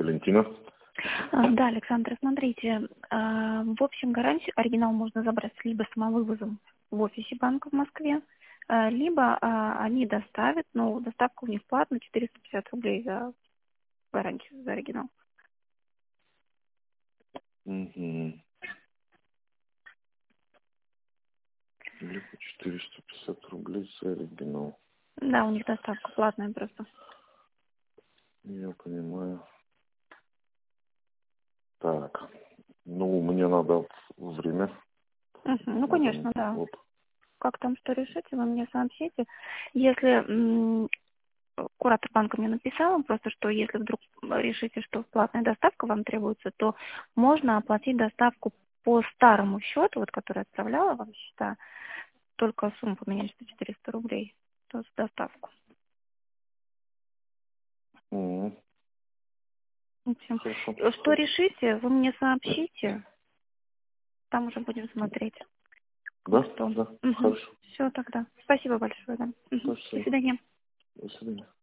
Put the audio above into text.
Валентина. Да, Александр, смотрите, в общем, гарантию оригинал можно забрать либо самовывозом в офисе банка в Москве, либо они доставят, но доставка у них платная, 450 рублей за гарантию, за оригинал. Угу. Либо 450 рублей за оригинал. Да, у них доставка платная просто. Я понимаю. Так. Ну, мне надо время. Ну, конечно, да. Вот. Как там что решите, вы мне сообщите. Если куратор банка мне написала просто, что если вдруг решите, что платная доставка вам требуется, то можно оплатить доставку по старому счету, вот который отправляла вам счета, только сумму поменять, что 400 рублей, то есть доставку. Угу. В общем, Хорошо. что решите, вы мне сообщите, там уже будем смотреть. Да? Что. Да. Угу. Хорошо. Все тогда. Спасибо большое. Да. Угу. До Спасибо. свидания. До свидания.